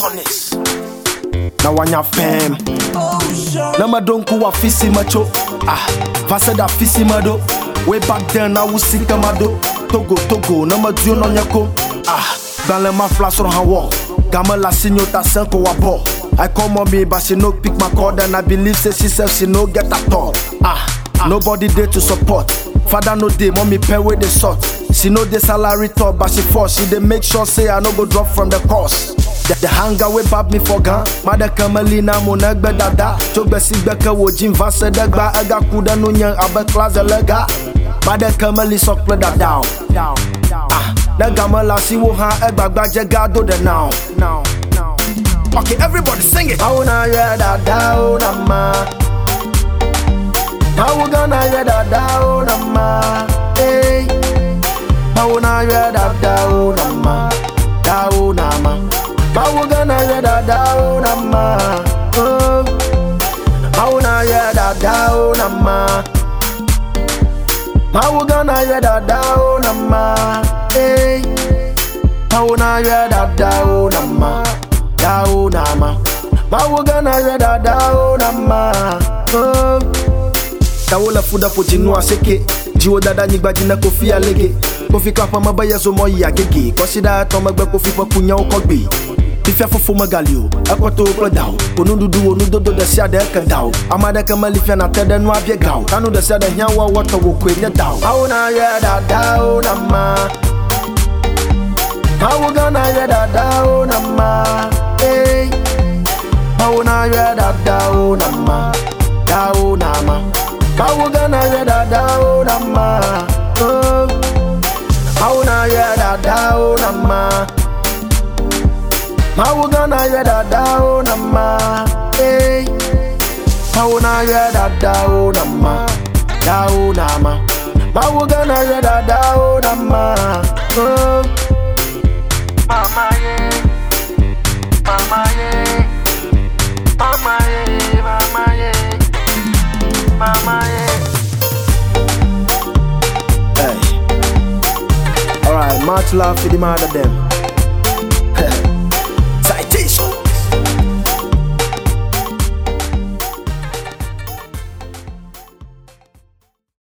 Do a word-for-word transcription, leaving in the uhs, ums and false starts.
Tonics. Now when you're fam, Nama don't go a fisi macho. Ah, Vasa da fisi mado. Way back then I was sick mado. Togo Togo, Nama Dion on yako. Ah, dans les ma flash on hawa. Gamma la signota cinco wapo. I call mommy but she no pick my call. And I believe say she said she no get at all. Ah, nobody there to support. Father no day, mommy pay with the sort. She know the salary top, but she force. She dey make sure say I no go drop from the course. The, the hunger we bab me for gun. Mother Kamalina monegbe dada. Chogbe sigbeke wo jim vase degba. Ega kuda no nyang abe class elega. Mother Kamali sokle da down. Ah, the gamala si wo ha egba gbaje gado de now. Okay, everybody sing it. How na ya da down ma. How we gonna ya da down ma. Hey. How na ya da down ma. Down ma. How we gonna ya da down ma. Oh. How na ya da down ma. How we gonna ya da down ma. Hey. How na ya da down ma. Down ma. How we gonna ya da down ma. Oh. Tawola fuda for jinwa seke. Jiwo dada nyigba jina kofi alege. Kofi kapa mabaya zo mo ya gege. Kosida to magba kofi pa kunya okogbe. Ifya fofo magalio. Akwato oklodaw. Onundudu onudodo de sia de kandaw. Amada kamali fya na tede no abie gaw. Kanu de sia de hyanwa wato wo kwenye daw. How na ya da daw na ma. How gonna ya da daw na ma. Hey. How na ya da daw na ma. Daw na ma. How gonna ya da down ma? Oh, how na ya da down ma? How gonna ya da down ma? Hey, how na ya da down ma? Down ma? How gonna ya da down ma? Oh, mama yeah, mama yeah, mama yeah, mama yeah. Mama, yeah. Hey. Alright, much love for the mother them.